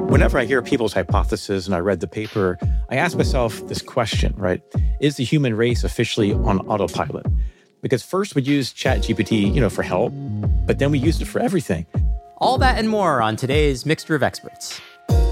Whenever I hear people's hypothesis and I read the paper, I ask myself this question, right? Is the human race officially on autopilot? Because first we used ChatGPT, for help, but then we used it for everything. All that and more on today's Mixture of Experts.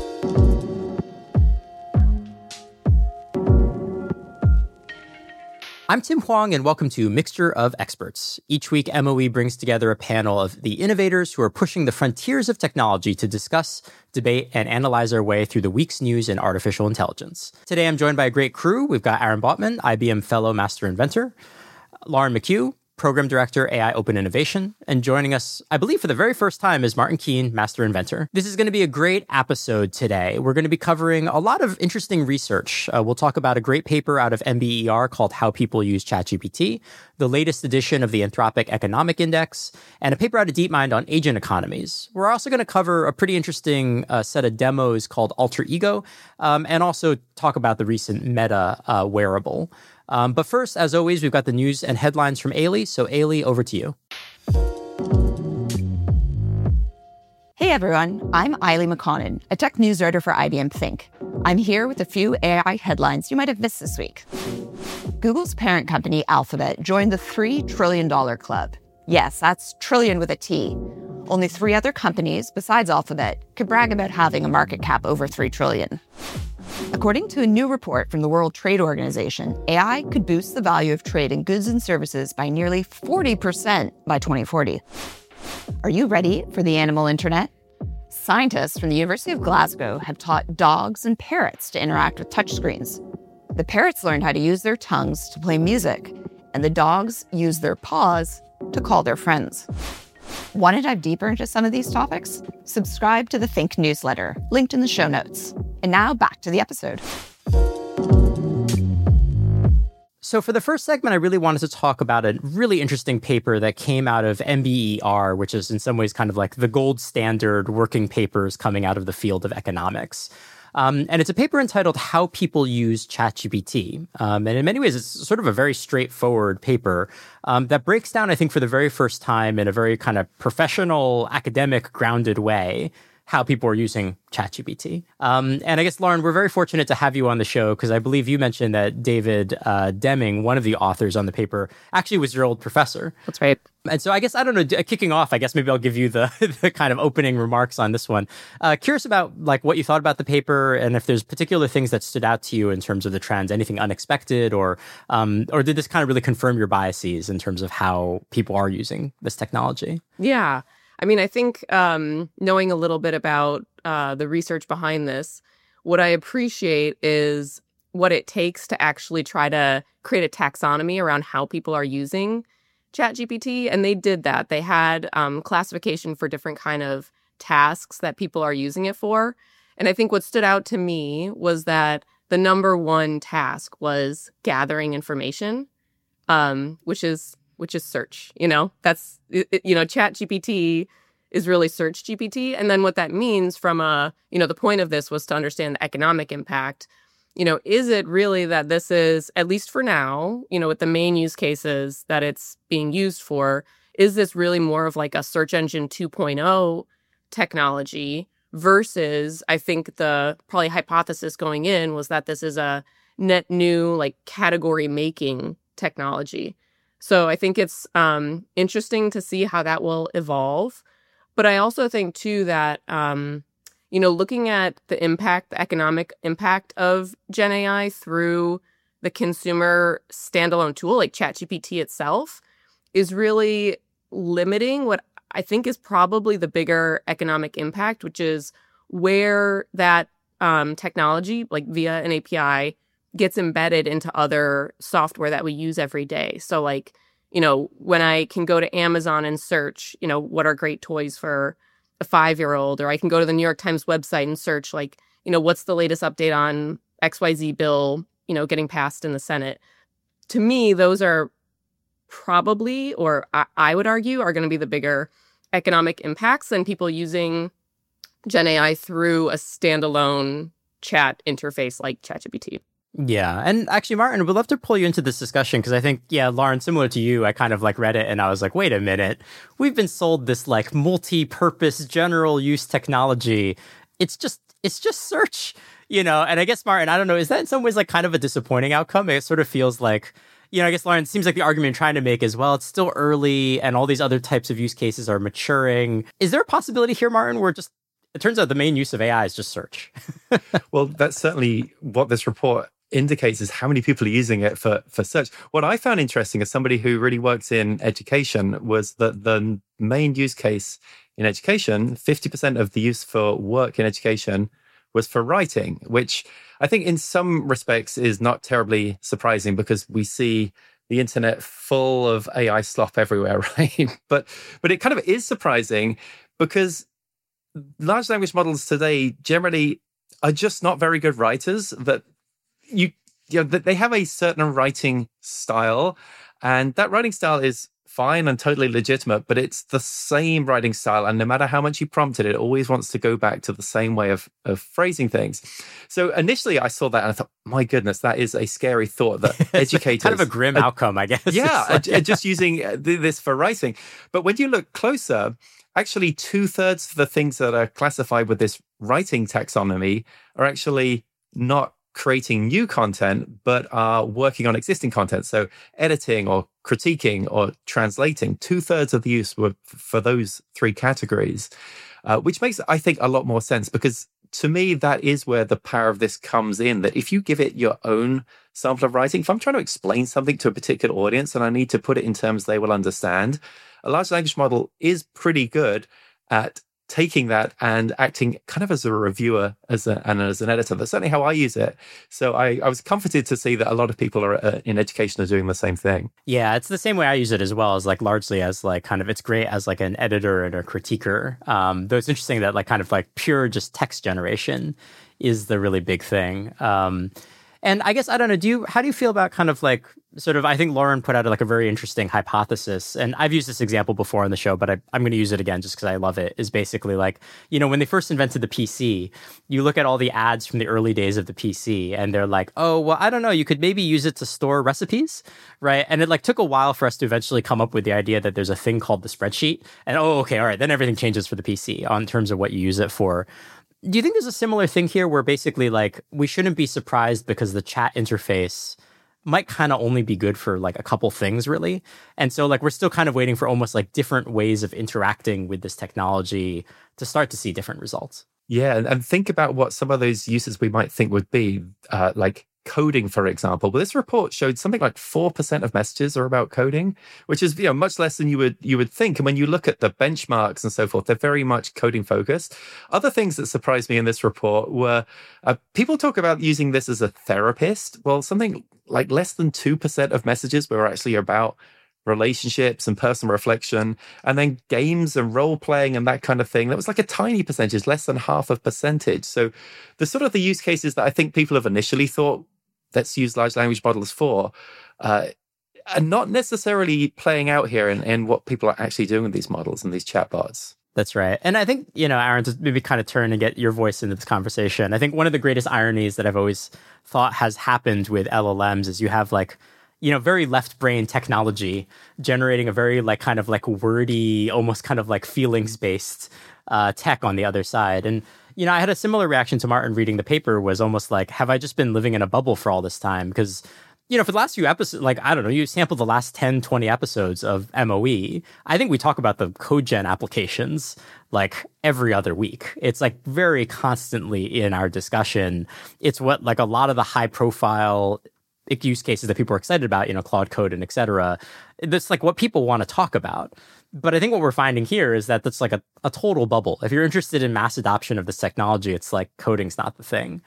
I'm Tim Huang, and welcome to Mixture of Experts. Each week, MOE brings together a panel of the innovators who are pushing the frontiers of technology to discuss, debate, and analyze our way through the week's news in artificial intelligence. Today, I'm joined by a great crew. We've got Aaron Bautman, IBM Fellow Master Inventor, Lauren McHugh, Program Director, AI Open Innovation, and joining us, I believe for the very first time, is Martin Keen, Master Inventor. This is going to be a great episode today. We're going to be covering a lot of interesting research. We'll talk about a great paper out of MBER called How People Use ChatGPT, the latest edition of the Anthropic Economic Index, and a paper out of DeepMind on agent economies. We're also going to cover a pretty interesting set of demos called Alter Ego, and also talk about the recent Meta wearable. But first, as always, we've got the news and headlines from Ailey. So Ailey, over to you. Hey everyone, I'm Ailey McConnon, a tech news writer for IBM Think. I'm here with a few AI headlines you might have missed this week. Google's parent company, Alphabet, joined the $3 trillion club. Yes, that's trillion with a T. Only 3 other companies besides Alphabet could brag about having a market cap over $3 trillion. According to a new report from the World Trade Organization, AI could boost the value of trade in goods and services by nearly 40% by 2040. Are you ready for the animal internet? Scientists from the University of Glasgow have taught dogs and parrots to interact with touchscreens. The parrots learned how to use their tongues to play music, and the dogs use their paws to call their friends. Want to dive deeper into some of these topics? Subscribe to the Think newsletter, linked in the show notes. And now back to the episode. So for the first segment, I really wanted to talk about a really interesting paper that came out of MBER, which is in some ways kind of like the gold standard working papers coming out of the field of economics. And it's a paper entitled How People Use ChatGPT. And in many ways, it's sort of a very straightforward paper that breaks down, I think, for the very first time in a very kind of professional, academic, grounded way, how people are using ChatGPT. And I guess, Lauren, we're very fortunate to have you on the show because I believe you mentioned that David Deming, one of the authors on the paper, actually was your old professor. That's right. And so I guess, I don't know, kicking off, I guess maybe I'll give you the kind of opening remarks on this one. Curious about like what you thought about the paper and if there's particular things that stood out to you in terms of the trends, anything unexpected or did this kind of really confirm your biases in terms of how people are using this technology? Yeah. I mean, I think knowing a little bit about the research behind this, what I appreciate is what it takes to actually try to create a taxonomy around how people are using ChatGPT. And they did that. They had classification for different kind of tasks that people are using it for. And I think what stood out to me was that the number one task was gathering information, which is search. That's ChatGPT is really search GPT. And then what that means from the point of this was to understand the economic impact. Is it really that this is, at least for now, with the main use cases that it's being used for, is this really more of like a search engine 2.0 technology versus, I think the probably hypothesis going in was that this is a net new like category making technology. So I think it's interesting to see how that will evolve. But I also think, too, that, looking at the economic impact of Gen AI through the consumer standalone tool, like ChatGPT itself, is really limiting what I think is probably the bigger economic impact, which is where that technology, like via an API, gets embedded into other software that we use every day. So like, when I can go to Amazon and search, what are great toys for a 5-year-old, or I can go to the New York Times website and search like, what's the latest update on XYZ bill, getting passed in the Senate. To me, those are probably, or I would argue, are going to be the bigger economic impacts than people using Gen AI through a standalone chat interface like ChatGPT. Yeah. And actually, Martin, we'd love to pull you into this discussion because I think, Lauren, similar to you, I kind of like read it and I was like, wait a minute, we've been sold this like multi-purpose general use technology. It's just it's just search, And I guess, Martin, I don't know, is that in some ways like kind of a disappointing outcome? It sort of feels like, I guess, Lauren, it seems like the argument you're trying to make is, well, it's still early and all these other types of use cases are maturing. Is there a possibility here, Martin, where just it turns out the main use of AI is just search? Well, that's certainly what this report indicates, is how many people are using it for search. What I found interesting as somebody who really works in education was that the main use case in education, 50% of the use for work in education was for writing, which I think in some respects is not terribly surprising because we see the internet full of AI slop everywhere, right? But it kind of is surprising because large language models today generally are just not very good writers. That they have a certain writing style, and that writing style is fine and totally legitimate, but it's the same writing style. And no matter how much you prompt it, it always wants to go back to the same way of phrasing things. So initially I saw that and I thought, my goodness, that is a scary thought that educators... kind of a grim outcome, I guess. Yeah, just using this for writing. But when you look closer, actually 2/3 of the things that are classified with this writing taxonomy are actually not creating new content, but are working on existing content. So editing or critiquing or translating, 2/3 of the use were for those three categories, which makes, I think, a lot more sense, because to me, that is where the power of this comes in, that if you give it your own sample of writing, if I'm trying to explain something to a particular audience and I need to put it in terms they will understand, a large language model is pretty good at taking that and acting kind of as a reviewer and as an editor. That's certainly how I use it. So I was comforted to see that a lot of people are in education are doing the same thing. Yeah, it's the same way I use it as well, as like largely as like kind of, it's great as like an editor and a critiquer. Though it's interesting that like kind of like pure just text generation is the really big thing. And I guess, I don't know, how do you feel about kind of like sort of, I think Lauren put out like a very interesting hypothesis, and I've used this example before on the show, but I'm going to use it again just because I love it, is basically like, when they first invented the PC, you look at all the ads from the early days of the PC and they're like, oh, well, I don't know, you could maybe use it to store recipes, right? And it like took a while for us to eventually come up with the idea that there's a thing called the spreadsheet, and okay, all right, then everything changes for the PC on terms of what you use it for. Do you think there's a similar thing here where basically like we shouldn't be surprised because the chat interface might kind of only be good for like a couple things really? And so like we're still kind of waiting for almost like different ways of interacting with this technology to start to see different results. Yeah, and think about what some of those uses we might think would be, like coding, for example. Well, this report showed something like 4% of messages are about coding, which is much less than you would think. And when you look at the benchmarks and so forth, they're very much coding focused. Other things that surprised me in this report were people talk about using this as a therapist. Well, something like less than 2% of messages were actually about relationships and personal reflection, and then games and role playing and that kind of thing. That was like a tiny percentage, less than 0.5%. So the sort of the use cases that I think people have initially thought, let's use large language models for, are not necessarily playing out here in what people are actually doing with these models and these chatbots. That's right. And I think, Aaron, to maybe kind of turn and get your voice into this conversation, I think one of the greatest ironies that I've always thought has happened with LLMs is you have like, very left brain technology generating a very like kind of like wordy, almost kind of like feelings based tech on the other side. And, I had a similar reaction to Martin reading the paper, was almost like, have I just been living in a bubble for all this time? Because, for the last few episodes, like, I don't know, you sample the last 10, 20 episodes of MOE. I think we talk about the code gen applications like every other week. It's like very constantly in our discussion. It's what like a lot of the high profile use cases that people are excited about, Claude Code and et cetera. That's like what people want to talk about. But I think what we're finding here is that that's like a total bubble. If you're interested in mass adoption of this technology, it's like coding's not the thing.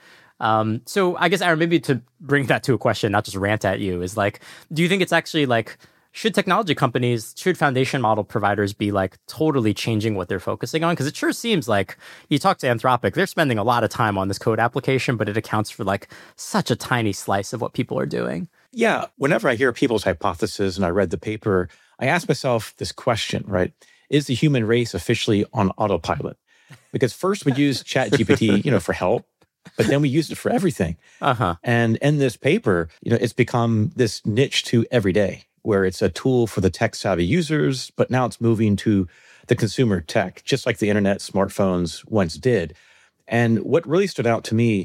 So I guess, Aaron, maybe to bring that to a question, not just rant at you, is like, do you think it's actually like, should technology companies, should foundation model providers be like totally changing what they're focusing on? Because it sure seems like you talk to Anthropic, they're spending a lot of time on this code application, but it accounts for like such a tiny slice of what people are doing. Yeah. Whenever I hear people's hypothesis and I read the paper, I ask myself this question, right? Is the human race officially on autopilot? Because first we use ChatGPT, for help, but then we use it for everything. And in this paper, it's become this niche to every day, where it's a tool for the tech-savvy users, but now it's moving to the consumer tech, just like the internet, smartphones once did. And what really stood out to me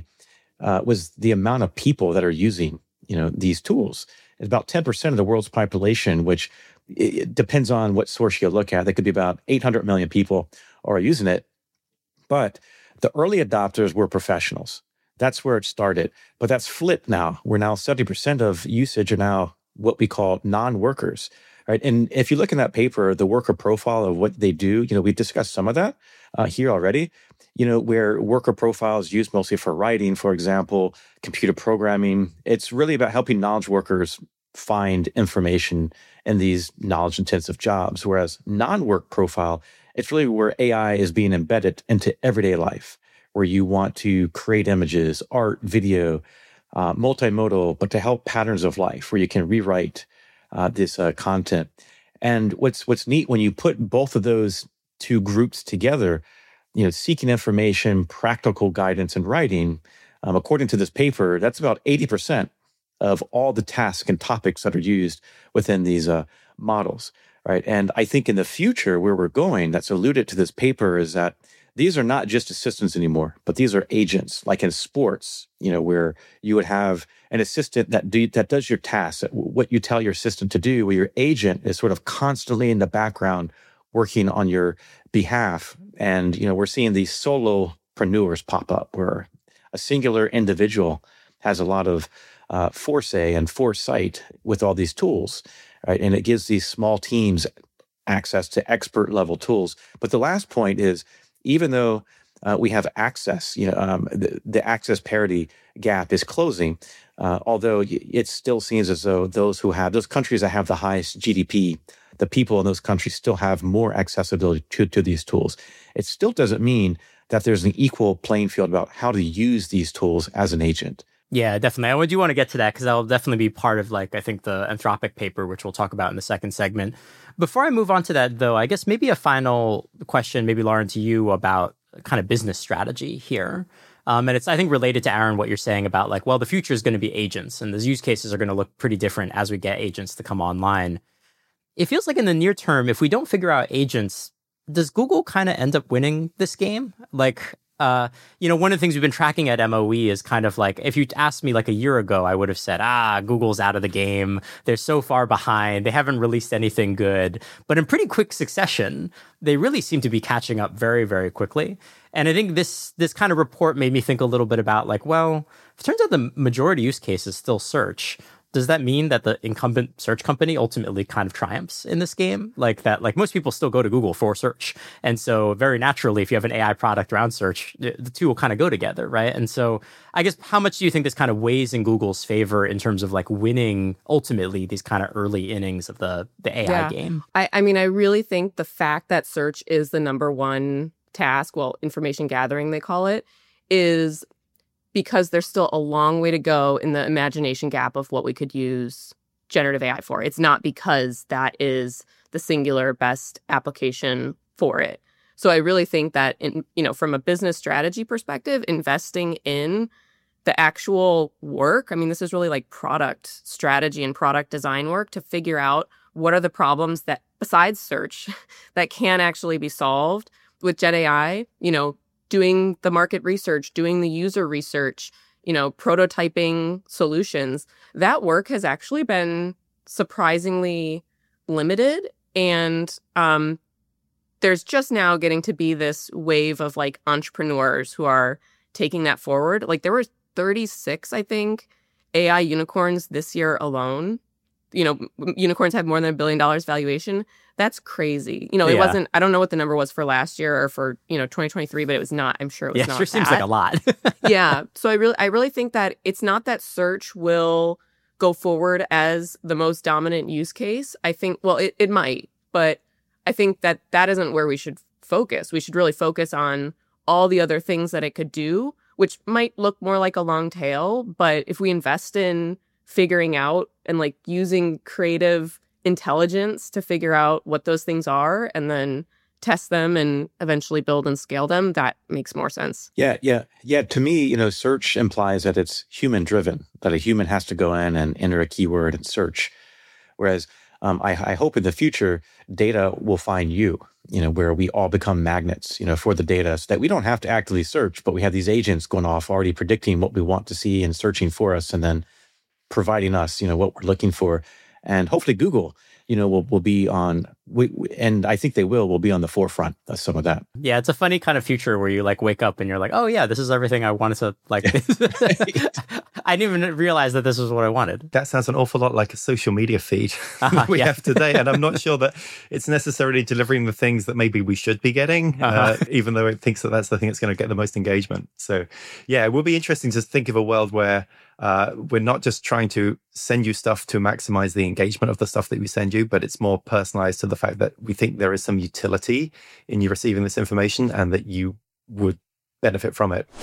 was the amount of people that are using, these tools. It's about 10% of the world's population, which it depends on what source you look at. There could be about 800 million people are using it. But the early adopters were professionals. That's where it started. But that's flipped now. We're now 70% of usage are now what we call non-workers, right? And if you look in that paper, the worker profile of what they do, we discussed some of that here already, where worker profiles used mostly for writing, for example, computer programming. It's really about helping knowledge workers find information in these knowledge-intensive jobs, whereas non-work profile, it's really where AI is being embedded into everyday life, where you want to create images, art, video, multimodal, but to help patterns of life, where you can rewrite this content. And what's neat when you put both of those two groups together, seeking information, practical guidance, and writing, according to this paper, that's about 80% of all the tasks and topics that are used within these models, right? And I think in the future, where we're going, that's alluded to this paper, is that these are not just assistants anymore, but these are agents, like in sports, where you would have an assistant that does your tasks, what you tell your assistant to do, where your agent is sort of constantly in the background working on your behalf. And, we're seeing these solopreneurs pop up, where a singular individual has a lot of foresight and foresight with all these tools, right? And it gives these small teams access to expert level tools. But the last point is, even though we have access, the access parity gap is closing, although it still seems as though those countries that have the highest GDP, the people in those countries still have more accessibility to these tools. It still doesn't mean that there's an equal playing field about how to use these tools as an agent. Yeah, definitely. I do want to get to that because that'll definitely be part of, I think the Anthropic paper, which we'll talk about in the second segment. Before I move on to that, though, I guess maybe a final question, maybe Lauren, to you about kind of business strategy here. And it's, I think, related to, Aaron, what you're saying about the future is going to be agents, and those use cases are going to look pretty different as we get agents to come online. It feels like in the near term, if we don't figure out agents, does Google kind of end up winning this game? One of the things we've been tracking at MOE is kind of if you'd asked me a year ago, I would have said, Google's out of the game. They're so far behind. They haven't released anything good. But in pretty quick succession, they really seem to be catching up very, very quickly. And I think this kind of report made me think a little bit about if it turns out the majority use case is still search, does that mean that the incumbent search company ultimately kind of triumphs in this game? Most people still go to Google for search. And so very naturally, if you have an AI product around search, the two will kind of go together, right? And so I guess how much do you think this kind of weighs in Google's favor in terms of winning ultimately these kind of early innings of the AI game? I mean, I really think the fact that search is the number one task, information gathering, they call it, is because there's still a long way to go in the imagination gap of what we could use generative AI for. It's not because that is the singular best application for it. So I really think that, from a business strategy perspective, investing in the actual work, I mean, this is really product strategy and product design work to figure out what are the problems that, besides search, that can actually be solved with Gen AI, doing the market research, doing the user research, prototyping solutions. That work has actually been surprisingly limited. And there's just now getting to be this wave of entrepreneurs who are taking that forward. There were 36, I think, AI unicorns this year alone. Unicorns have more than $1 billion valuation. That's crazy. It wasn't, I don't know what the number was for last year or for, 2023, but it was not, I'm sure it was not. Yeah, it sure seems like a lot. Yeah. So I really think that it's not that search will go forward as the most dominant use case. I think, it might, but I think that isn't where we should focus. We should really focus on all the other things that it could do, which might look more like a long tail. But if we invest in figuring out and using creative intelligence to figure out what those things are and then test them and eventually build and scale them, that makes more sense. Yeah. To me, search implies that it's human driven, that a human has to go in and enter a keyword and search. Whereas I hope in the future, data will find you. where we all become magnets, for the data so that we don't have to actively search, but we have these agents going off already predicting what we want to see and searching for us and then providing us, what we're looking for. And hopefully Google, will be on, and I think they will be on the forefront of some of that. Yeah, it's a funny kind of future where you like wake up and you're like, oh yeah, this is everything I wanted to like. I didn't even realize that this was what I wanted. That sounds an awful lot like a social media feed we have today. And I'm not sure that it's necessarily delivering the things that maybe we should be getting, even though it thinks that that's the thing that's going to get the most engagement. So yeah, it will be interesting to think of a world where we're not just trying to send you stuff to maximize the engagement of the stuff that we send you, but it's more personalized to the fact that we think there is some utility in you receiving this information and that you would benefit from it.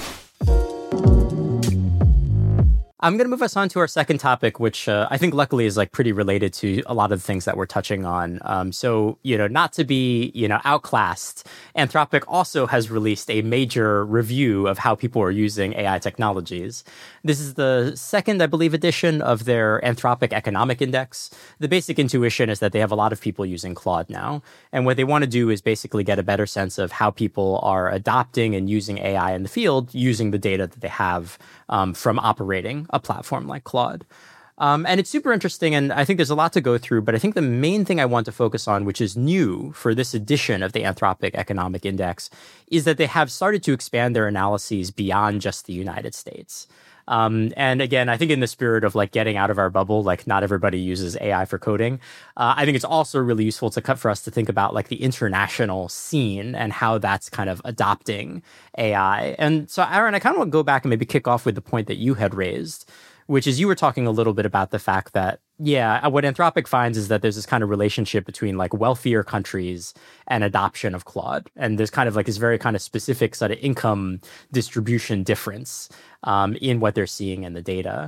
I'm going to move us on to our second topic, which I think luckily is like pretty related to a lot of the things that we're touching on. So, not to be, outclassed, Anthropic also has released a major review of how people are using AI technologies. This is the second, I believe, edition of their Anthropic Economic Index. The basic intuition is that they have a lot of people using Claude now. And what they want to do is basically get a better sense of how people are adopting and using AI in the field using the data that they have from operating a platform like Claude. And it's super interesting, and I think there's a lot to go through, but I think the main thing I want to focus on, which is new for this edition of the Anthropic Economic Index, is that they have started to expand their analyses beyond just the United States. And again, I think in the spirit of like getting out of our bubble, like not everybody uses AI for coding. I think it's also really useful for us to think about like the international scene and how that's kind of adopting AI. And so, Aaron, I kind of want to go back and maybe kick off with the point that you had raised, which is you were talking a little bit about the fact that, what Anthropic finds is that there's this kind of relationship between like wealthier countries and adoption of Claude. And there's kind of like this very kind of specific sort of income distribution difference in what they're seeing in the data.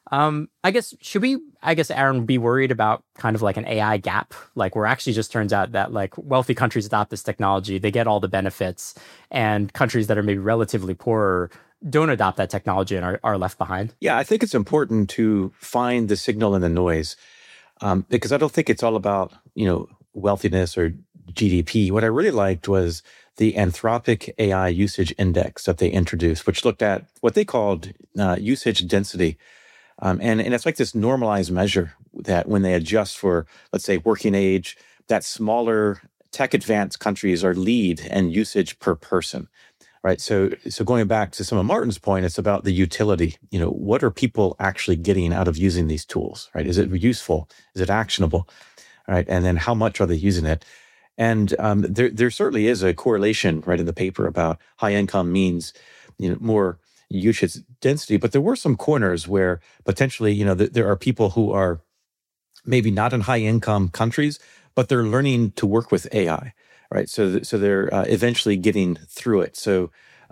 Should we, Aaron, be worried about kind of like an AI gap? Like where actually just turns out that like wealthy countries adopt this technology, they get all the benefits, and countries that are maybe relatively poorer don't adopt that technology and are left behind? Yeah, I think it's important to find the signal in the noise because I don't think it's all about, wealthiness or GDP. What I really liked was the Anthropic AI Usage Index that they introduced, which looked at what they called usage density. And it's like this normalized measure that when they adjust for, let's say, working age, that smaller tech advanced countries are lead in usage per person. Right. So going back to some of Martin's point, it's about the utility. What are people actually getting out of using these tools? Right. Is it useful? Is it actionable? Right. And then how much are they using it? And there certainly is a correlation right in the paper about high income means, more usage density. But there were some corners where potentially, there are people who are maybe not in high income countries, but they're learning to work with AI. Right, so they're eventually getting through it. So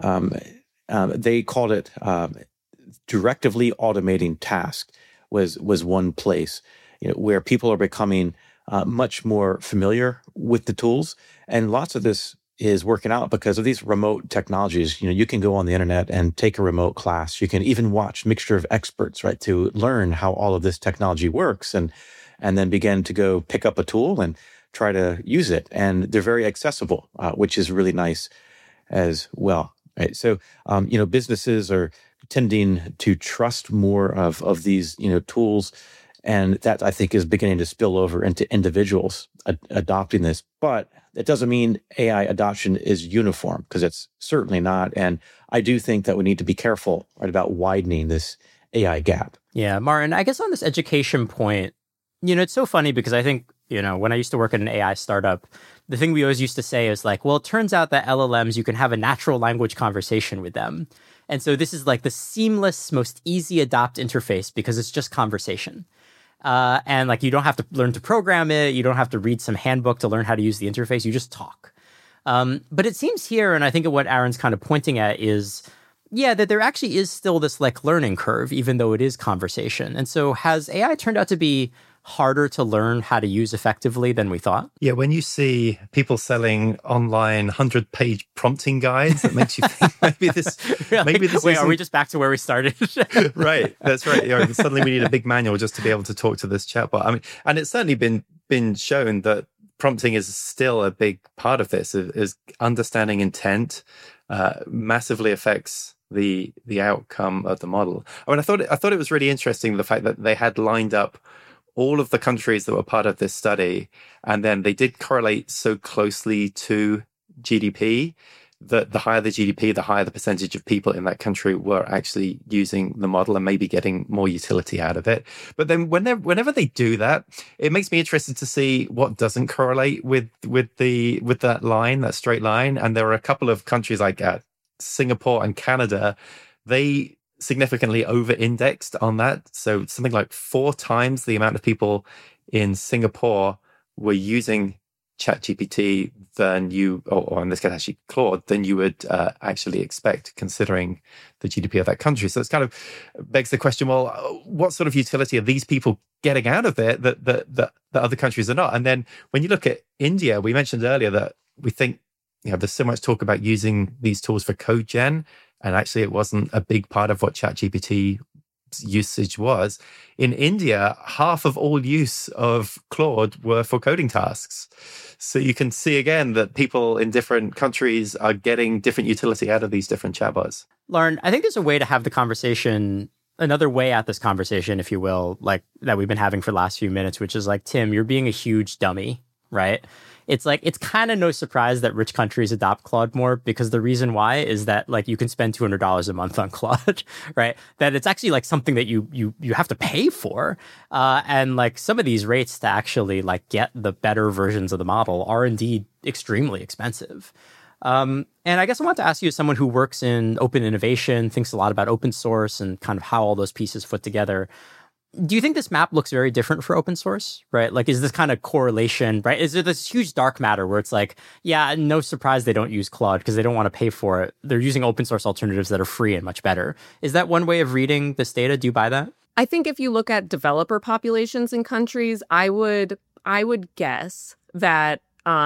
they called it directively automating tasks was one place where people are becoming much more familiar with the tools, and lots of this is working out because of these remote technologies. You can go on the internet and take a remote class. You can even watch Mixture of Experts, right, to learn how all of this technology works, and then begin to go pick up a tool and try to use it. And they're very accessible, which is really nice as well. Right. So, businesses are tending to trust more of these, tools. And that I think is beginning to spill over into individuals adopting this. But it doesn't mean AI adoption is uniform, because it's certainly not. And I do think that we need to be careful, right, about widening this AI gap. Yeah, Martin, I guess on this education point, it's so funny because I think, when I used to work at an AI startup, the thing we always used to say is like, well, it turns out that LLMs, you can have a natural language conversation with them. And so this is like the seamless, most easy adopt interface because it's just conversation. And like, you don't have to learn to program it. You don't have to read some handbook to learn how to use the interface. You just talk. But it seems here, and I think what Aaron's kind of pointing at is, that there actually is still this like learning curve, even though it is conversation. And so has AI turned out to be harder to learn how to use effectively than we thought? Yeah, when you see people selling online 100-page prompting guides, it makes you think maybe this Wait, are we just back to where we started? Right, that's right. Suddenly we need a big manual just to be able to talk to this chatbot. I mean, and it's certainly been shown that prompting is still a big part of this. Is understanding intent massively affects the outcome of the model. I mean, I thought it was really interesting the fact that they had lined up all of the countries that were part of this study, and then they did correlate so closely to GDP that the higher the GDP, the higher the percentage of people in that country were actually using the model and maybe getting more utility out of it. But then whenever they do that, it makes me interested to see what doesn't correlate with that line, that straight line. And there are a couple of countries like Singapore and Canada, they significantly over-indexed on that. So something like 4 times the amount of people in Singapore were using ChatGPT than or in this case actually Claude, than you would actually expect, considering the GDP of that country. So it's kind of begs the question: well, what sort of utility are these people getting out of it that other countries are not? And then when you look at India, we mentioned earlier that we think there's so much talk about using these tools for code gen, and actually it wasn't a big part of what ChatGPT usage was. In India, half of all use of Claude were for coding tasks. So you can see again that people in different countries are getting different utility out of these different chatbots. Lauren, I think there's a way to have the conversation, another way at this conversation, if you will, like that we've been having for the last few minutes, which is like, Tim, you're being a huge dummy, right? It's like, it's kind of no surprise that rich countries adopt Claude more, because the reason why is that like you can spend $200 a month on Claude, right? That it's actually like something that you have to pay for. And like some of these rates to actually like get the better versions of the model are indeed extremely expensive. And I guess I want to ask you, as someone who works in open innovation, thinks a lot about open source and kind of how all those pieces fit together, do you think this map looks very different for open source, right? Like, is this kind of correlation, right? Is there this huge dark matter where it's like, yeah, no surprise they don't use Claude because they don't want to pay for it. They're using open source alternatives that are free and much better. Is that one way of reading this data? Do you buy that? I think if you look at developer populations in countries, I would guess that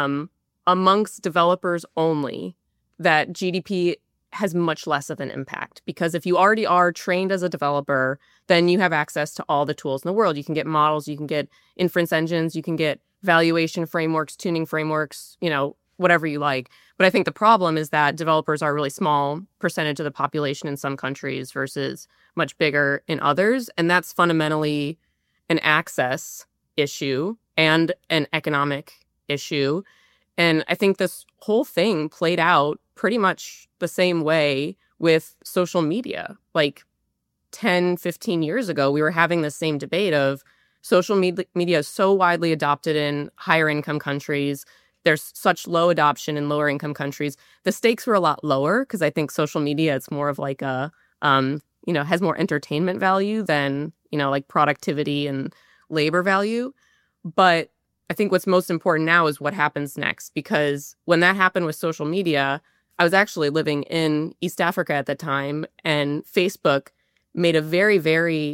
amongst developers only, that GDP has much less of an impact, because if you already are trained as a developer, then you have access to all the tools in the world. You can get models, you can get inference engines, you can get valuation frameworks, tuning frameworks, whatever you like. But I think the problem is that developers are a really small percentage of the population in some countries versus much bigger in others. And that's fundamentally an access issue and an economic issue. And I think this whole thing played out pretty much the same way with social media. Like 10, 15 years ago, we were having the same debate of social media is so widely adopted in higher income countries. There's such low adoption in lower income countries. The stakes were a lot lower because I think social media, it's more of like a, has more entertainment value than, like productivity and labor value. But I think what's most important now is what happens next, because when that happened with social media, I was actually living in East Africa at the time, and Facebook made a very, very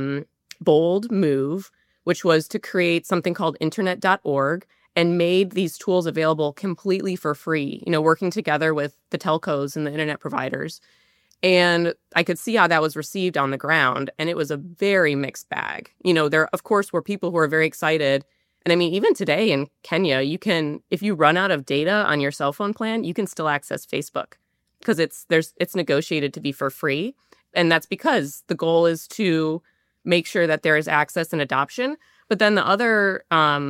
bold move, which was to create something called internet.org and made these tools available completely for free, working together with the telcos and the internet providers. And I could see how that was received on the ground, and it was a very mixed bag. There, of course, were people who were very excited. And I mean, even today in Kenya, you can, if you run out of data on your cell phone plan, you can still access Facebook because it's negotiated to be for free. And that's because the goal is to make sure that there is access and adoption. But then the other,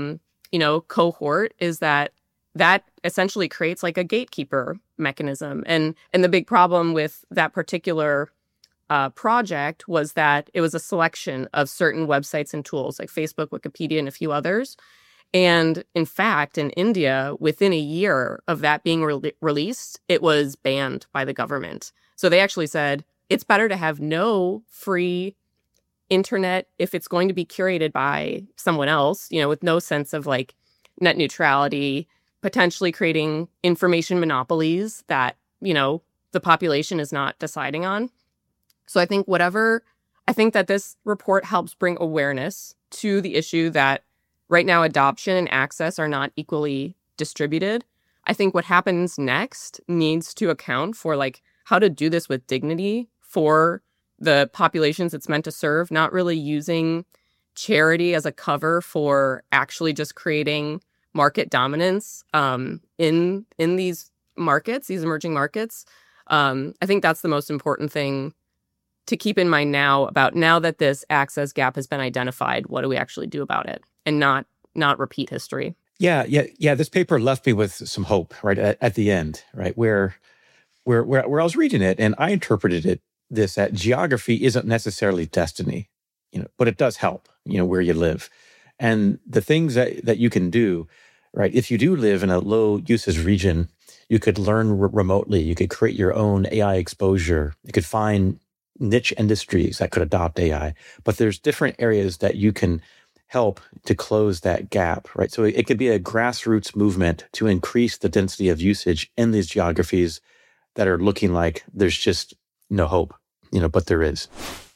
cohort is that essentially creates like a gatekeeper mechanism. And the big problem with that particular project was that it was a selection of certain websites and tools like Facebook, Wikipedia, and a few others. And in fact, in India, within a year of that being released, it was banned by the government. So they actually said, it's better to have no free internet if it's going to be curated by someone else, with no sense of like net neutrality, potentially creating information monopolies that, the population is not deciding on. So I think that this report helps bring awareness to the issue that right now adoption and access are not equally distributed. I think what happens next needs to account for like how to do this with dignity for the populations it's meant to serve, not really using charity as a cover for actually just creating market dominance in these markets, these emerging markets. I think that's the most important thing to keep in mind now that this access gap has been identified. What do we actually do about it, and not repeat history? Yeah. This paper left me with some hope, right, at the end, right, where I was reading it, and I interpreted this that geography isn't necessarily destiny, but it does help, where you live, and the things that you can do, right. If you do live in a low usage region, you could learn remotely. You could create your own AI exposure. You could find niche industries that could adopt AI, but there's different areas that you can help to close that gap, right? So it could be a grassroots movement to increase the density of usage in these geographies that are looking like there's just no hope, but there is.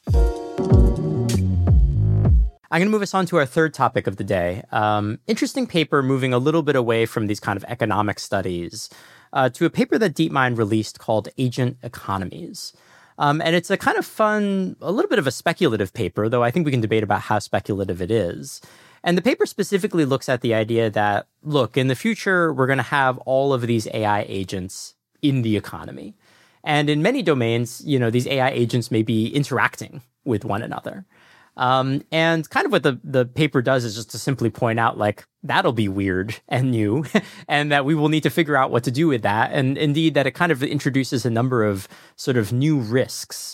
I'm going to move us on to our third topic of the day. Interesting paper moving a little bit away from these kind of economic studies to a paper that DeepMind released called Agent Economies. And it's a kind of fun, a little bit of a speculative paper, though I think we can debate about how speculative it is. And the paper specifically looks at the idea that, look, in the future, we're going to have all of these AI agents in the economy. And in many domains, these AI agents may be interacting with one another. And kind of what the paper does is just to simply point out, like, that'll be weird and new, and that we will need to figure out what to do with that. And indeed, that it kind of introduces a number of sort of new risks.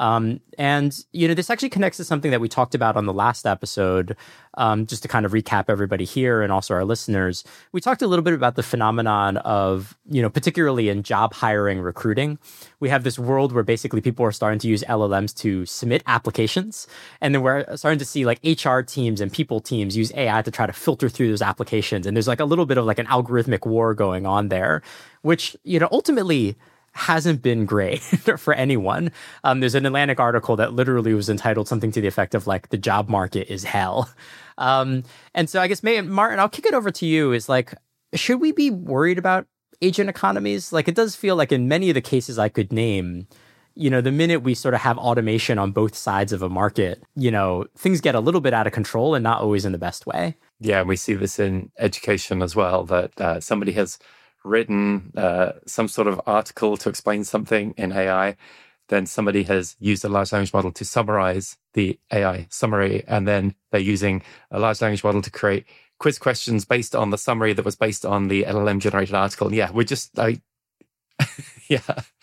This actually connects to something that we talked about on the last episode. Just to kind of recap everybody here and also our listeners, we talked a little bit about the phenomenon of, particularly in job hiring recruiting, we have this world where basically people are starting to use LLMs to submit applications. And then we're starting to see like HR teams and people teams use AI to try to filter through those applications. And there's like a little bit of like an algorithmic war going on there, which, ultimately hasn't been great for anyone. There's an Atlantic article that literally was entitled something to the effect of like, the job market is hell. And so I guess, Martin, I'll kick it over to you. Is like, should we be worried about agent economies? Like, it does feel like in many of the cases I could name, the minute we sort of have automation on both sides of a market, things get a little bit out of control and not always in the best way. Yeah, we see this in education as well, that somebody has written some sort of article to explain something in AI, then somebody has used a large language model to summarize the AI summary, and then they're using a large language model to create quiz questions based on the summary that was based on the LLM generated article. And yeah, we're just like, yeah.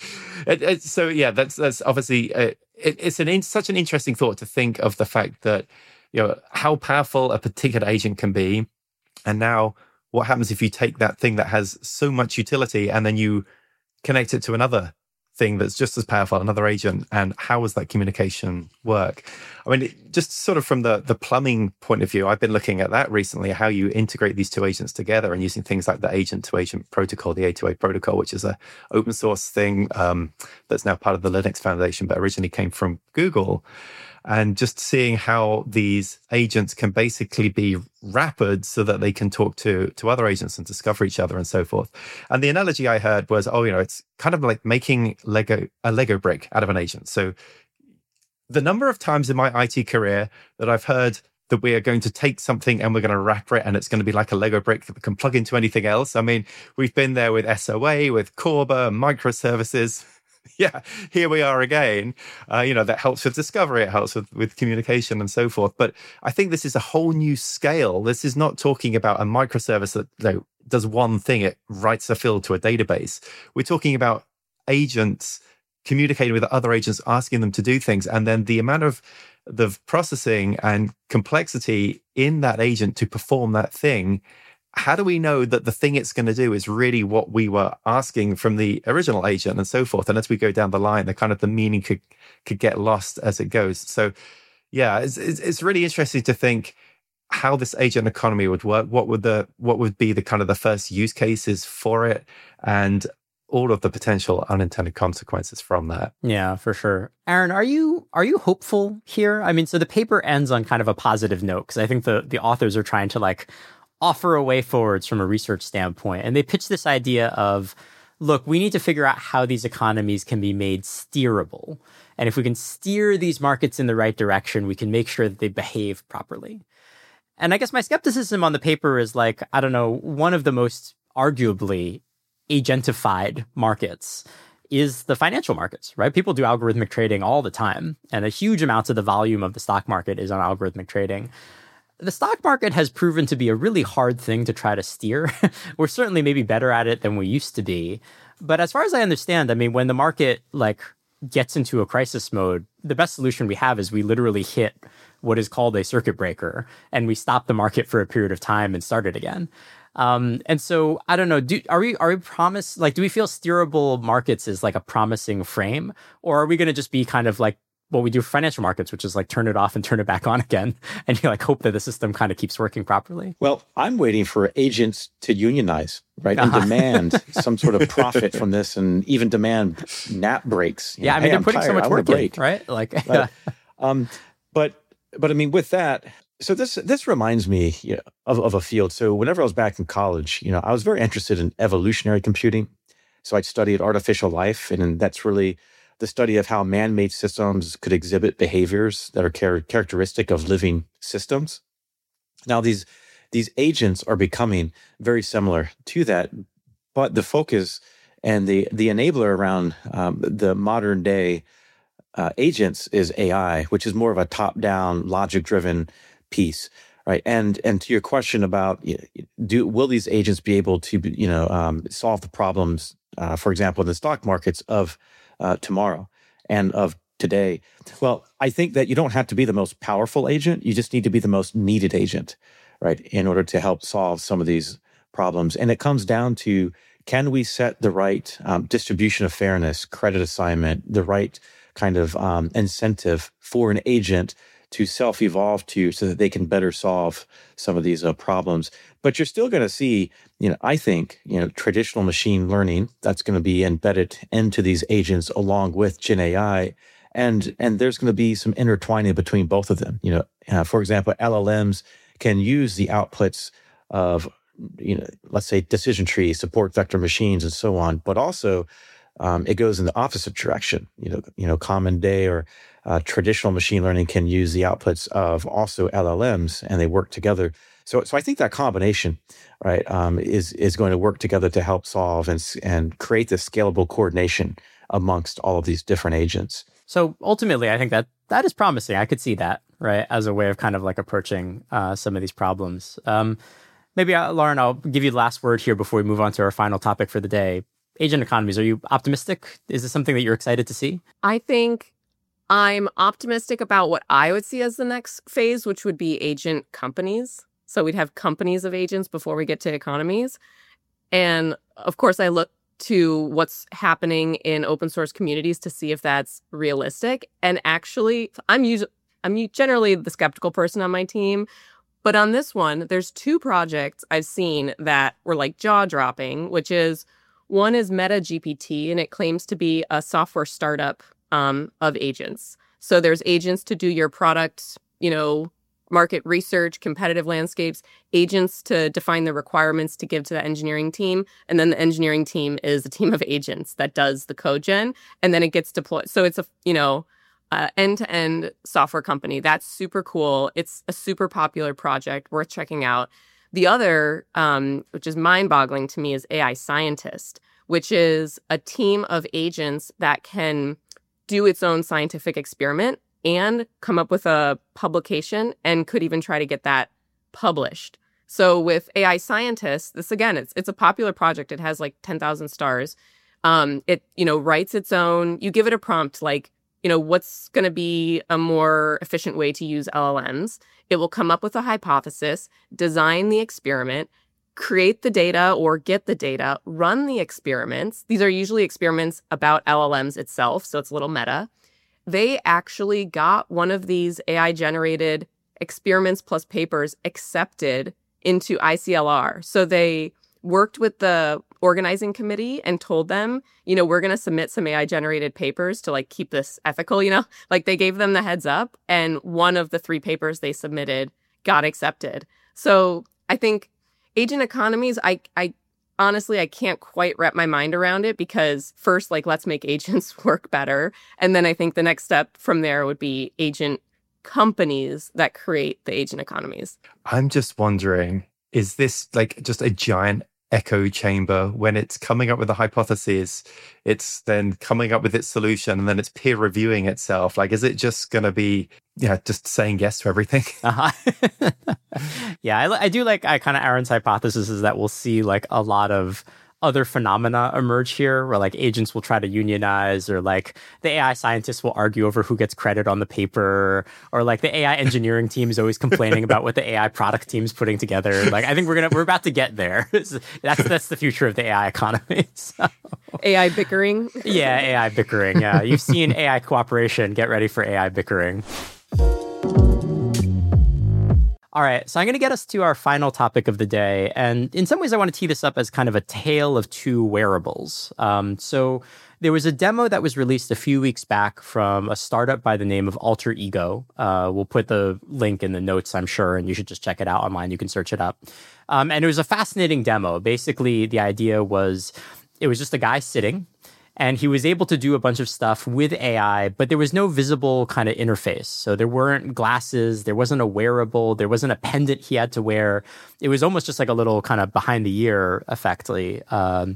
So yeah, that's obviously it's such an interesting thought to think of the fact that how powerful a particular agent can be, and now what happens if you take that thing that has so much utility and then you connect it to another thing that's just as powerful, another agent, and how does that communication work? I mean, just sort of from the plumbing point of view, I've been looking at that recently, how you integrate these two agents together and using things like the agent-to-agent protocol, the A2A protocol, which is an open source thing that's now part of the Linux Foundation, but originally came from Google. And just seeing how these agents can basically be wrappered so that they can talk to other agents and discover each other and so forth. And the analogy I heard was, it's kind of like making a Lego brick out of an agent. So the number of times in my IT career that I've heard that we are going to take something and we're going to wrap it and it's going to be like a Lego brick that can plug into anything else. I mean, we've been there with SOA, with Corba, microservices. Yeah, here we are again. That helps with discovery, it helps with communication and so forth. But I think this is a whole new scale. This is not talking about a microservice that does one thing, it writes a field to a database. We're talking about agents communicating with other agents, asking them to do things. And then the amount of the processing and complexity in that agent to perform that thing. How do we know that the thing it's going to do is really what we were asking from the original agent and so forth? And as we go down the line, the meaning could get lost as it goes. So yeah, it's really interesting to think how this agent economy would work. What would be the first use cases for it, and all of the potential unintended consequences from that. Yeah, for sure. Aaron, are you hopeful here? I mean, so the paper ends on kind of a positive note, because I think the authors are trying to offer a way forwards from a research standpoint. And they pitch this idea of, look, we need to figure out how these economies can be made steerable. And if we can steer these markets in the right direction, we can make sure that they behave properly. And I guess my skepticism on the paper is like, I don't know, one of the most arguably agentified markets is the financial markets, right? People do algorithmic trading all the time, and a huge amount of the volume of the stock market is on algorithmic trading. The stock market has proven to be a really hard thing to try to steer. We're certainly maybe better at it than we used to be. But as far as I understand, I mean, when the market gets into a crisis mode, the best solution we have is we literally hit what is called a circuit breaker, and we stop the market for a period of time and start it again. And so I don't know, are we promised, do we feel steerable markets is like a promising frame, or are we going to just be kind of like what we do for financial markets, which is like turn it off and turn it back on again, and you hope that the system kind of keeps working properly? Well, I'm waiting for agents to unionize, right, and demand some sort of profit from this, and even demand nap breaks. Yeah, I mean, they're putting so much work in, right? But I mean, with that, so this reminds me of a field. So whenever I was back in college, I was very interested in evolutionary computing. So I studied artificial life, and that's really the study of how man-made systems could exhibit behaviors that are characteristic of living systems. Now, these agents are becoming very similar to that, but the focus and the enabler around the modern day agents is AI, which is more of a top-down, logic-driven piece, right? And to your question about will these agents be able to solve the problems, for example, in the stock markets of tomorrow and of today? Well, I think that you don't have to be the most powerful agent. You just need to be the most needed agent, right, in order to help solve some of these problems. And it comes down to, can we set the right distribution of fairness, credit assignment, the right kind of incentive for an agent to self-evolve so that they can better solve some of these problems. But you're still going to see, I think, traditional machine learning that's going to be embedded into these agents along with Gen AI, and there's going to be some intertwining between both of them. For example, LLMs can use the outputs of, let's say decision trees, support vector machines, and so on, but also it goes in the opposite direction. Common day or traditional machine learning can use the outputs of also LLMs, and they work together. So I think that combination, right, is going to work together to help solve and create this scalable coordination amongst all of these different agents. So ultimately, I think that is promising. I could see that, right, as a way of kind of approaching some of these problems. Maybe, Lauren, I'll give you the last word here before we move on to our final topic for the day. Agent economies, are you optimistic? Is this something that you're excited to see? I think I'm optimistic about what I would see as the next phase, which would be agent companies. So we'd have companies of agents before we get to economies. And of course, I look to what's happening in open source communities to see if that's realistic. And actually, I'm generally the skeptical person on my team. But on this one, there's two projects I've seen that were jaw-dropping, which is, one is MetaGPT, and it claims to be a software startup of agents. So there's agents to do your product, market research, competitive landscapes, agents to define the requirements to give to the engineering team. And then the engineering team is a team of agents that does the code gen, and then it gets deployed. So it's a, end-to-end software company. That's super cool. It's a super popular project worth checking out. The other, which is mind-boggling to me, is AI Scientist, which is a team of agents that can do its own scientific experiment and come up with a publication and could even try to get that published. So with AI Scientist, this, again, it's a popular project. It has 10,000 stars. It, writes its own, you give it a prompt what's going to be a more efficient way to use LLMs. It will come up with a hypothesis, design the experiment, create the data or get the data, run the experiments. These are usually experiments about LLMs itself, so it's a little meta. They actually got one of these AI-generated experiments plus papers accepted into ICLR. So they worked with the organizing committee and told them, we're going to submit some AI-generated papers to keep this ethical, they gave them the heads up, and one of the 3 papers they submitted got accepted. So I think agent economies, I honestly, I can't quite wrap my mind around it, because first, let's make agents work better. And then I think the next step from there would be agent companies that create the agent economies. I'm just wondering, is this like just a giant echo chamber when it's coming up with a hypothesis, it's then coming up with its solution, and then it's peer reviewing itself? Like, is it just going to be, just saying yes to everything? Yeah, I do like kind of Aaron's hypothesis is that we'll see like a lot of other phenomena emerge here where like agents will try to unionize, or like the AI scientists will argue over who gets credit on the paper, or like the AI engineering team is always complaining about what the AI product team's putting together. Like, I think we're about to get there. That's the future of the AI economy. So. AI bickering. Yeah, AI bickering. Yeah, you've seen AI cooperation. Get ready for AI bickering. All right, so I'm going to get us to our final topic of the day. And in some ways, I want to tee this up as kind of a tale of two wearables. So there was a demo that was released a few weeks back from a startup by the name of Alter Ego. We'll put the link in the notes, I'm sure, and you should just check it out online. You can search it up. And it was a fascinating demo. Basically, the idea was it was just a guy sitting, and he was able to do a bunch of stuff with AI, but there was no visible kind of interface. So there weren't glasses, there wasn't a wearable, there wasn't a pendant he had to wear. It was almost just like a little kind of behind the ear, effectively. And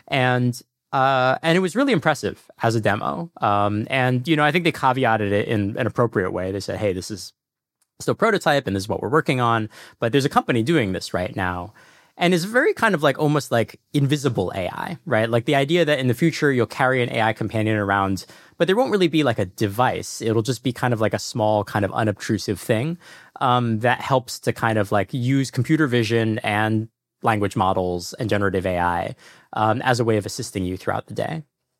it was really impressive as a demo. And, I think they caveated it in an appropriate way. They said, hey, this is still prototype and this is what we're working on, but there's a company doing this right now. And it's very kind of like almost like invisible AI, right? Like the idea that in the future you'll carry an AI companion around, but there won't really be like a device. It'll just be kind of like a small kind of unobtrusive thing that helps to kind of like use computer vision and language models and generative AI as a way of assisting you throughout the day.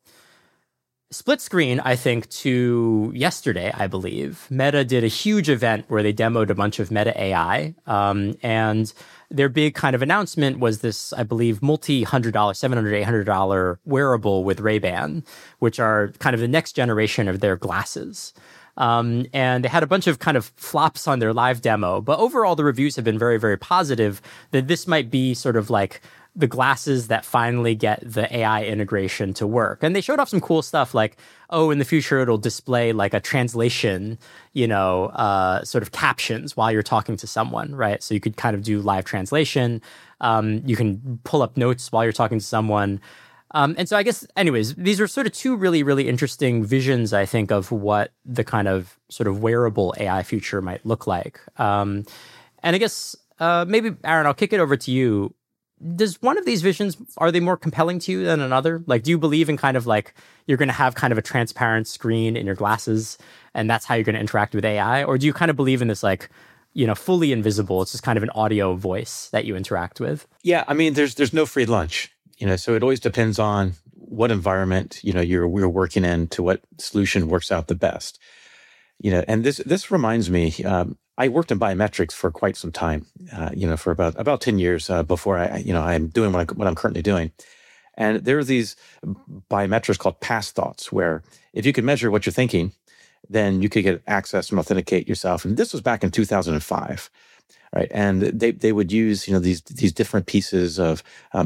Split screen, I think, to yesterday, I believe, Meta did a huge event where they demoed a bunch of Meta AI. And their big kind of announcement was this, I believe, multi-$100, $700, $800 wearable with Ray-Ban, which are kind of the next generation of their glasses. And they had a bunch of kind of flops on their live demo. But overall, the reviews have been very, very positive that this might be sort of like the glasses that finally get the AI integration to work. And they showed off some cool stuff like, in the future, it'll display like a translation, sort of captions while you're talking to someone, right? So you could kind of do live translation. You can pull up notes while you're talking to someone. And so I guess, anyways, these are sort of two really, really interesting visions, I think, of what the kind of sort of wearable AI future might look like. And I guess maybe, Aaron, I'll kick it over to you. Does one of these visions, are they more compelling to you than another? Like, do you believe in kind of like you're going to have kind of a transparent screen in your glasses and that's how you're going to interact with AI? Or do you kind of believe in this like, fully invisible, it's just kind of an audio voice that you interact with? Yeah, I mean, there's no free lunch, so it always depends on what environment, we're working in to what solution works out the best. And this reminds me, I worked in biometrics for quite some time, for about 10 years before I'm doing what I'm currently doing. And there are these biometrics called pass thoughts, where if you could measure what you're thinking, then you could get access and authenticate yourself. And this was back in 2005, right? And they would use these different pieces of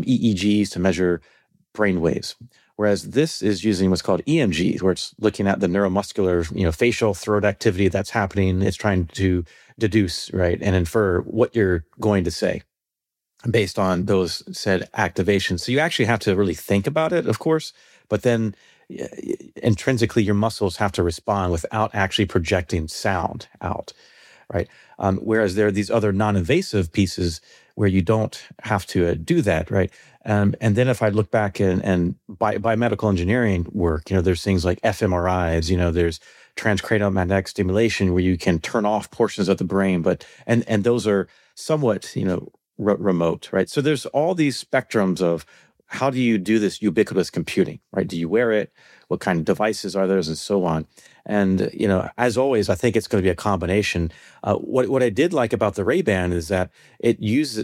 EEGs to measure brain waves. Whereas this is using what's called EMG, where it's looking at the neuromuscular, facial throat activity that's happening. It's trying to deduce, right, and infer what you're going to say based on those said activations. So you actually have to really think about it, of course, but then intrinsically your muscles have to respond without actually projecting sound out, right? Whereas there are these other non-invasive pieces where you don't have to do that, right? And then if I look back and biomedical engineering work, there's things like fMRIs, there's transcranial magnetic stimulation where you can turn off portions of the brain, and those are somewhat, remote, right? So there's all these spectrums of how do you do this ubiquitous computing, right? Do you wear it? What kind of devices are there, and so on? And, as always, I think it's going to be a combination. What I did like about the Ray-Ban is that it used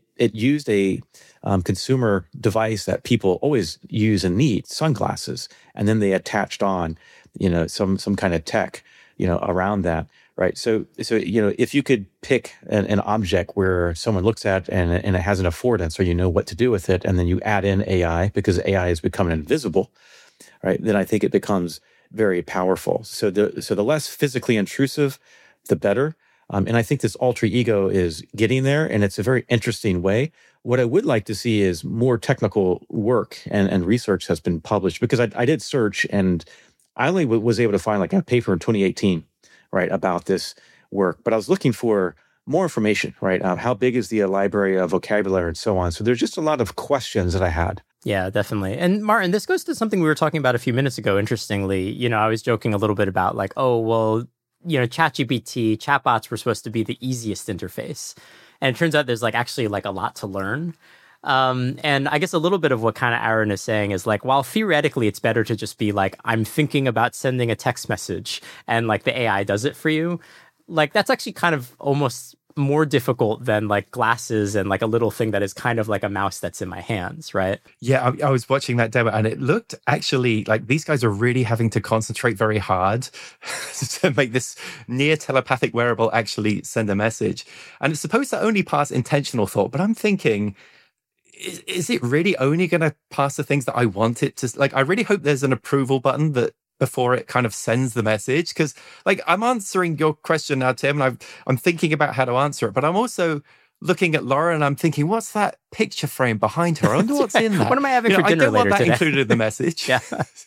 a consumer device that people always use and need, sunglasses, and then they attached on, some kind of tech, around that, right? So if you could pick an object where someone looks at and it has an affordance, or what to do with it, and then you add in AI because AI is becoming invisible, right? Then I think it becomes very powerful. So the less physically intrusive the better. And I think this alter ego is getting there, and it's a very interesting way. What I would like to see is more technical work and research has been published, because I did search, and I only was able to find like a paper in 2018, right, about this work. But I was looking for more information, right? How big is the library of vocabulary and so on? So there's just a lot of questions that I had. Yeah, definitely. And Martin, this goes to something we were talking about a few minutes ago. Interestingly, I was joking a little bit about like, oh, well, ChatGPT, chatbots were supposed to be the easiest interface. And it turns out there's like actually like a lot to learn. And I guess a little bit of what kind of Aaron is saying is like, while theoretically it's better to just be like, I'm thinking about sending a text message and like the AI does it for you. Like that's actually kind of almost more difficult than like glasses and like a little thing that is kind of like a mouse that's in my hands, right? Yeah, I was watching that demo and it looked actually like these guys are really having to concentrate very hard to make this near telepathic wearable actually send a message. And it's supposed to only pass intentional thought, but I'm thinking, is it really only going to pass the things that I want it to? Like, I really hope there's an approval button that before it kind of sends the message. Because like I'm answering your question now, Tim, and I'm thinking about how to answer it, but I'm also looking at Laura and I'm thinking, what's that picture frame behind her? I wonder what's in that. What am I having for dinner later today? I don't want that included in the message. Yeah.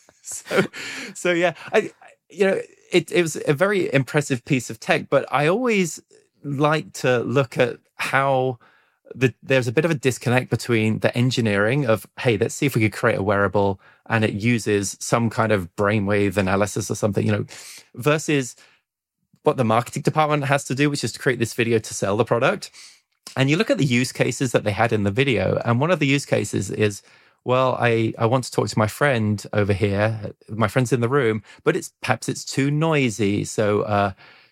So yeah, it was a very impressive piece of tech, but I always like to look at how there's a bit of a disconnect between the engineering of, hey, let's see if we could create a wearable and it uses some kind of brainwave analysis or something, versus what the marketing department has to do, which is to create this video to sell the product. And you look at the use cases that they had in the video, and one of the use cases is, well, I want to talk to my friend over here. My friend's in the room, but perhaps it's too noisy. So,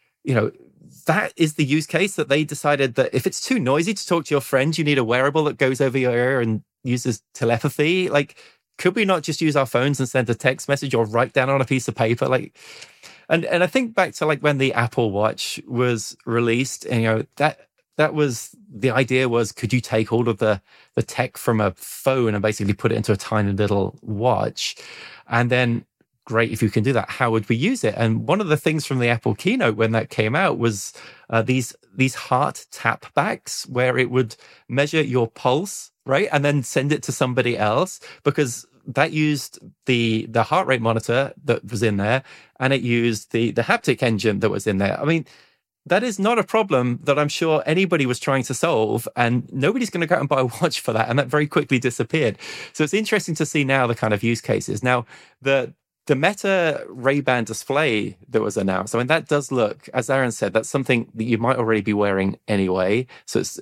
that is the use case that they decided that if it's too noisy to talk to your friend, you need a wearable that goes over your ear and uses telepathy. Like, could we not just use our phones and send a text message or write down on a piece of paper? Like, and I think back to like when the Apple Watch was released, and that was the idea was, could you take all of the tech from a phone and basically put it into a tiny little watch? And then, great, if you can do that, how would we use it? And one of the things from the Apple keynote when that came out was these heart tap backs, where it would measure your pulse, right, and then send it to somebody else, because that used the heart rate monitor that was in there, and it used the haptic engine that was in there. I mean, that is not a problem that I'm sure anybody was trying to solve, and nobody's going to go out and buy a watch for that. And that very quickly disappeared. So it's interesting to see now the kind of use cases. Now, the Meta Ray-Ban display that was announced, I mean, that does look, as Aaron said, that's something that you might already be wearing anyway. So it's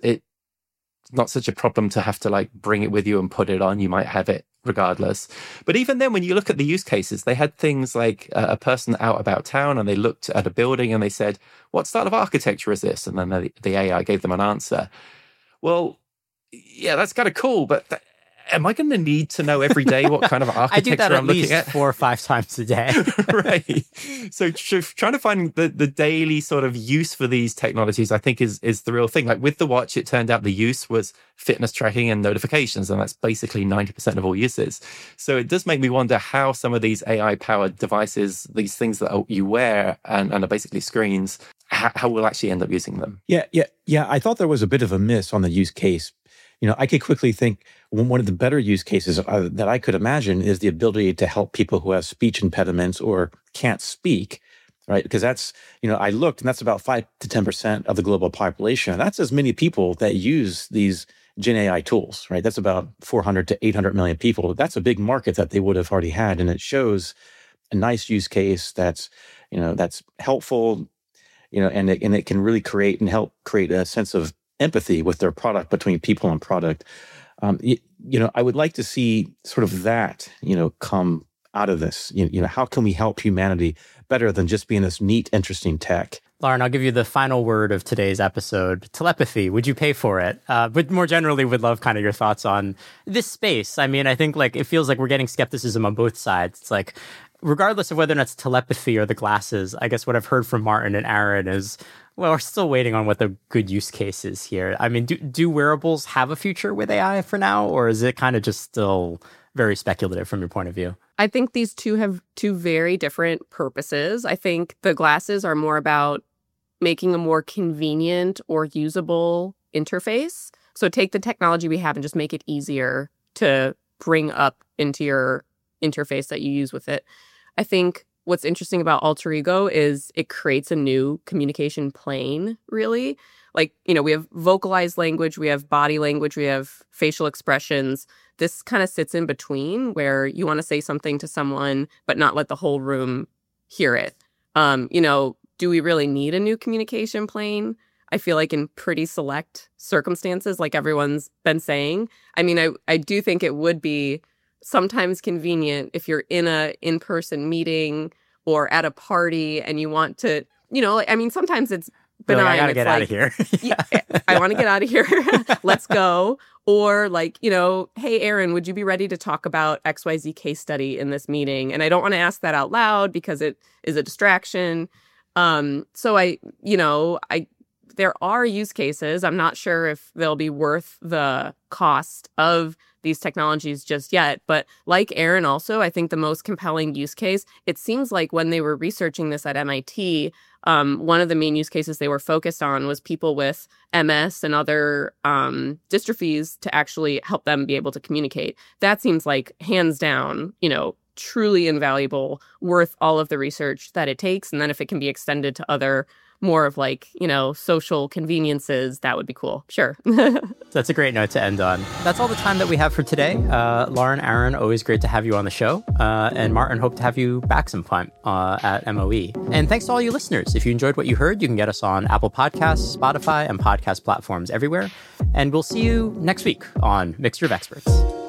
not such a problem to have to like bring it with you and put it on. You might have it regardless. But even then, when you look at the use cases, they had things like a person out about town and they looked at a building and they said, what style of architecture is this? And then the AI gave them an answer. Well, yeah, that's kind of cool, but am I going to need to know every day what kind of architecture I do that I'm looking at? at least 4 or 5 times a day. Right. So trying to find the daily sort of use for these technologies, I think is the real thing. Like with the watch, it turned out the use was fitness tracking and notifications, and that's basically 90% of all uses. So it does make me wonder how some of these AI-powered devices, these things that you wear and are basically screens, how we'll actually end up using them. Yeah. I thought there was a bit of a miss on the use case. I could quickly think one of the better use cases that I could imagine is the ability to help people who have speech impediments or can't speak, right? Because that's, I looked, and that's about 5 to 10% of the global population. That's as many people that use these Gen AI tools, right? That's about 400 to 800 million people. That's a big market that they would have already had. And it shows a nice use case that's helpful, and it can really help create a sense of empathy with their product, between people and product. I would like to see sort of that, come out of this. How can we help humanity better than just being this neat, interesting tech? Lauren, I'll give you the final word of today's episode. Telepathy, would you pay for it? But more generally, would love kind of your thoughts on this space. I mean, I think like it feels like we're getting skepticism on both sides. It's like, regardless of whether or not it's telepathy or the glasses, I guess what I've heard from Martin and Aaron is, well, we're still waiting on what the good use case is here. I mean, do wearables have a future with AI for now, or is it kind of just still very speculative from your point of view? I think these two have two very different purposes. I think the glasses are more about making a more convenient or usable interface. So take the technology we have and just make it easier to bring up into your interface that you use with it. I think what's interesting about Alter Ego is it creates a new communication plane, really. Like, we have vocalized language, we have body language, we have facial expressions. This kind of sits in between where you want to say something to someone, but not let the whole room hear it. Do we really need a new communication plane? I feel like in pretty select circumstances, like everyone's been saying. I mean, I do think it would be sometimes convenient if you're in a in-person meeting or at a party and you want to, sometimes it's benign. I gotta get out of here. I want to get out of here. Let's go. Or hey, Aaron, would you be ready to talk about XYZ case study in this meeting? And I don't want to ask that out loud because it is a distraction. There are use cases. I'm not sure if they'll be worth the cost of these technologies just yet. But like Aaron also, I think the most compelling use case, it seems like when they were researching this at MIT, one of the main use cases they were focused on was people with MS and other dystrophies to actually help them be able to communicate. That seems like hands down, truly invaluable, worth all of the research that it takes. And then if it can be extended to other more of social conveniences, that would be cool. Sure. That's a great note to end on. That's all the time that we have for today. Lauren, Aaron, always great to have you on the show. And Martin, hope to have you back sometime at MOE. And thanks to all you listeners. If you enjoyed what you heard, you can get us on Apple Podcasts, Spotify, and podcast platforms everywhere. And we'll see you next week on Mixture of Experts.